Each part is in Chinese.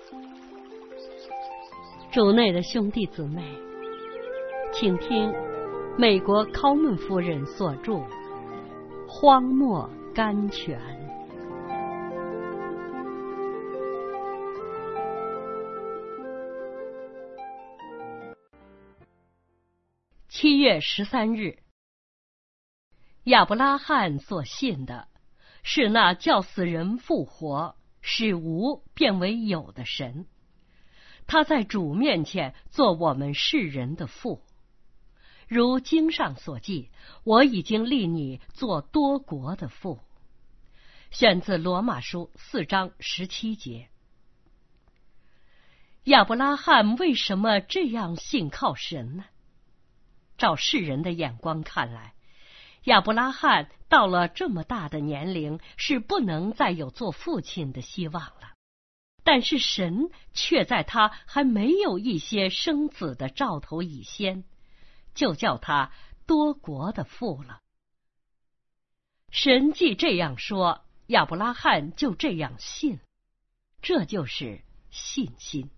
主内的兄弟姊妹，请听美国考门夫人所著《荒漠甘泉》。7月13日，亚伯拉罕所信的是那叫死人复活，使无变为有的神。他在主面前做我们世人的父，如经上所记，我已经立你做多国的父。选自罗马书4章17节。亚伯拉罕为什么这样信靠神呢？照世人的眼光看来，亚伯拉罕到了这么大的年龄，是不能再有做父亲的希望了。但是神却在他还没有一些生子的兆头以先，就叫他多国的父了。神既这样说，亚伯拉罕就这样信，这就是信心。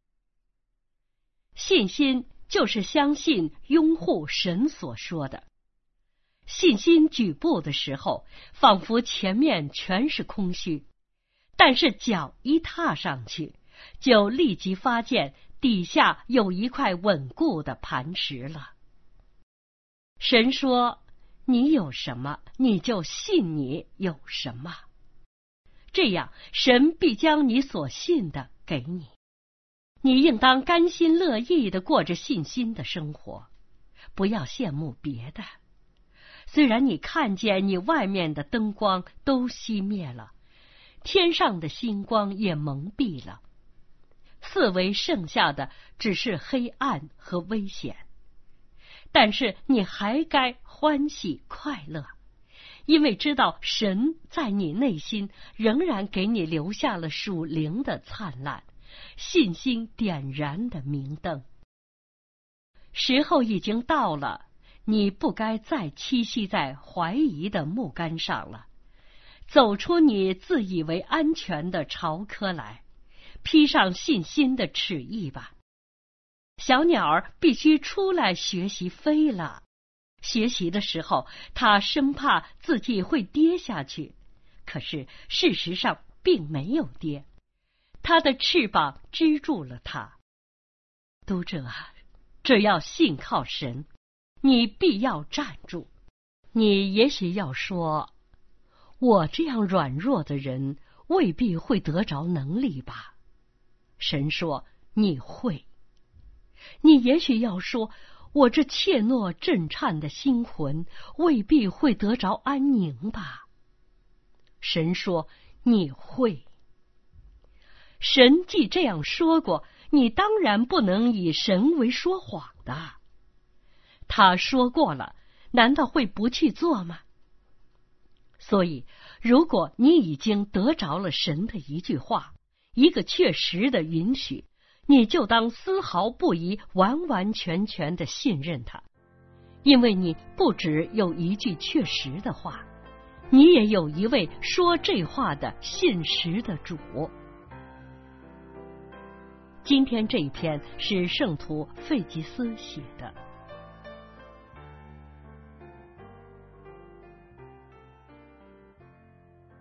信心就是相信拥护神所说的。信心举步的时候，仿佛前面全是空虚，但是脚一踏上去，就立即发现底下有一块稳固的磐石了。神说，你有什么，你就信你有什么，这样神必将你所信的给你。你应当甘心乐意地过着信心的生活，不要羡慕别的。虽然你看见你外面的灯光都熄灭了，天上的星光也蒙蔽了，四围剩下的只是黑暗和危险，但是你还该欢喜快乐，因为知道神在你内心仍然给你留下了属灵的灿烂，信心点燃的明灯。时候已经到了，你不该再栖息在怀疑的木杆上了，走出你自以为安全的巢窠来，披上信心的翅翼吧。小鸟儿必须出来学习飞了，学习的时候，它生怕自己会跌下去，可是事实上并没有跌，它的翅膀支住了它。读者啊，只要信靠神，你必要站住。你也许要说，我这样软弱的人未必会得着能力吧？神说，你会。你也许要说，我这怯懦震颤的心魂未必会得着安宁吧？神说，你会。神既这样说过，你当然不能以神为说谎的。他说过了，难道会不去做吗？所以，如果你已经得着了神的一句话，一个确实的允许，你就当丝毫不疑，完完全全的信任他，因为你不只有一句确实的话，你也有一位说这话的信实的主。今天这一篇是圣徒费吉斯写的。